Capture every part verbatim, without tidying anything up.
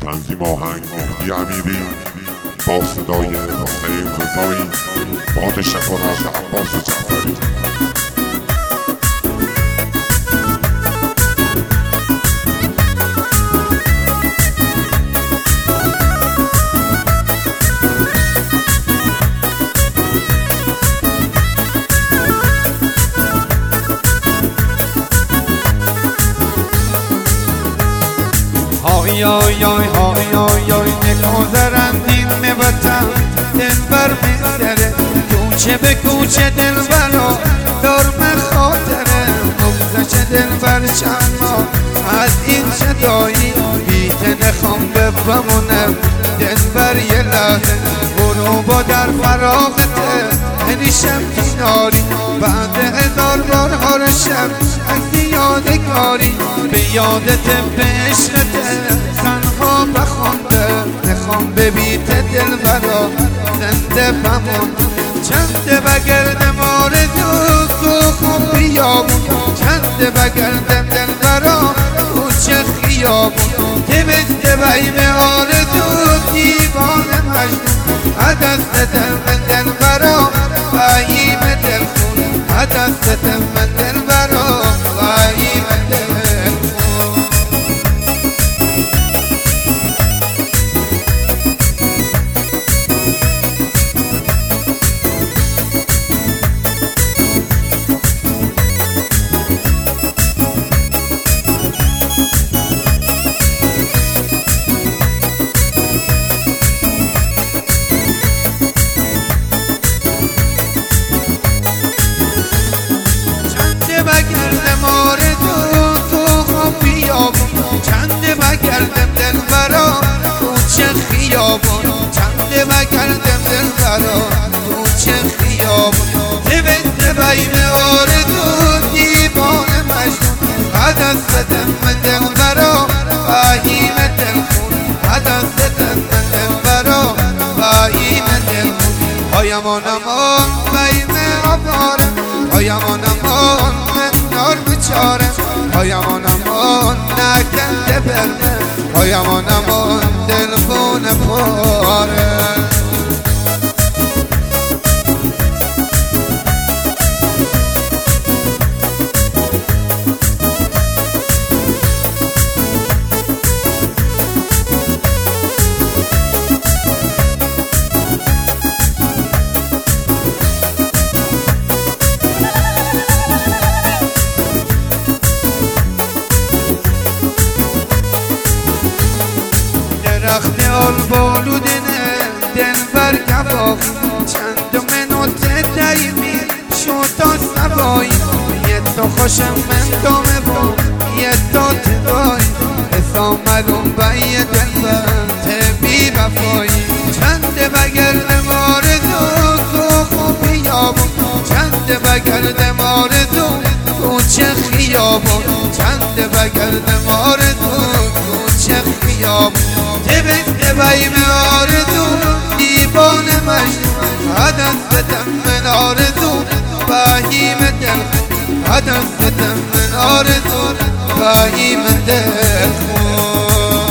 تنظیم آهنگ مهدی امیری با صدای نعیم رضایی با تشکر از عباس جعفری. های های های های های های نگذرندین میبتن دل بر میگذره کوچه به کوچه دل برا دارم خاطره بگذشت دل بر چند ماه از این جدایی بیته نخوام بفهمونم دل بر یه لحظه برو با در فراغته هنیشم کناری بعد هزار بار هارشم عکسی یادگاری به یادت به عشقته تنها بخونده نخوام ببیت دل برا زنده بمون چنده بگردم آرزو تو خوب بیابون چنده بگردم دل برا کوچه خیابون دوسته بیم آرزو دیوانه مجنون عدستم من دل برا باییم دل خون عدستم من دل برا باییم دل چنده بگردم دل برا کوچه خیابون چنده بگردم دل برا کوچه خیابون دوسته بیم آرزو دیوانه مجنون عدستم من دل برا باییم دل خون عدستم من دل برا باییم دل خون هایم آنمان بیم آبارم هایم آنمان من نار بچارم هایم آنمان نکنده برده هایم آنمان دلبون پاره درخت آلبالودنه دل بر کفاف چند منوته دایمی شد تا سوایی یه تا خوشم من دامه با یه تا تدایی حسام ملوم بایی دل بر بی وفایی چند بگردم آرزو تو خوب بیابون چند بگردم آرزو کوچه خیابون چند بگردم آرزو کوچه خیابون دوسته بیم آرزو دیوانه مجنون عدستم من آرزو باییم دل خون عدستم من آرزو باییم دل خون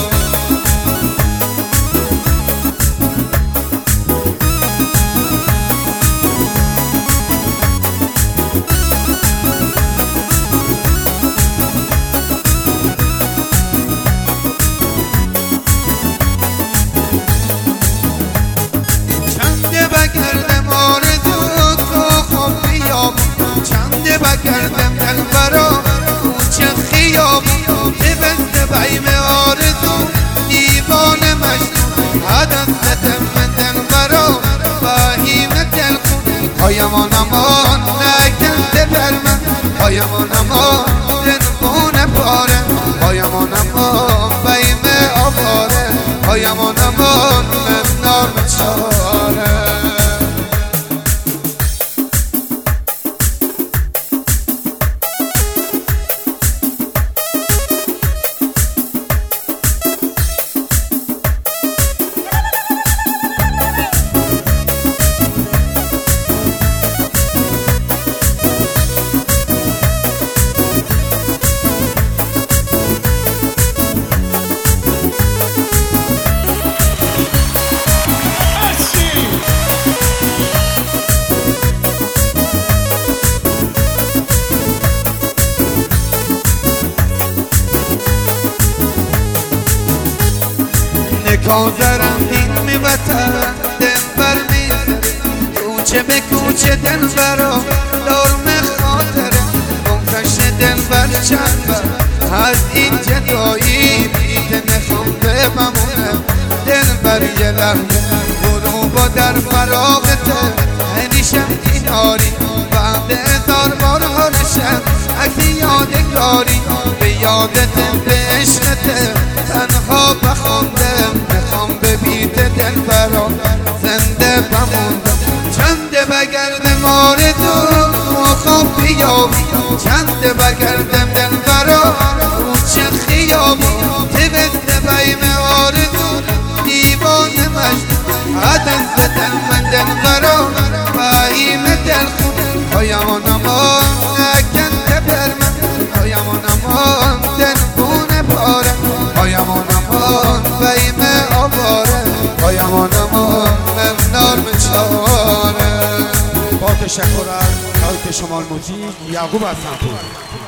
چنده بگردم دل برا کوچه خیابون دوسته بیم آرزو دیوانه مجنون عدستم من دل برا باییم دل خون هایم آنمان نکنده بر من هایم آنمان دلبون پاره هایم آنمان بیم آواره هایم آنمان من نامچاره بازرم دین می وطن دلبر میزن کوچه به کوچه دلبرا دارم خاطره منتش دلبر چند بر از این جدایی که نخوام بمونه دلبر یه لحظه برو با در فراغته هنیشم ایناری بعد هزار بار حالشم عکس یادگاری به یادتم به عشقته تنها بخوندم میخوام به بیت دلبرا زنده بموندم چنده بگردم آرزو تو خواب بیابی چنده بگردم دلبرا کوچه خیابی تبسته بیم آرزو دیوانه مجنون عدن زدن من دلبرا بیم دل خون پایمان امان نکن تبر من پایمان امان دلبونه پاره پایمان امان بیم آواره پایمان امان ممنار مچاره با تشکر از آقای شمال موزیک یعقوب حسن‌پور.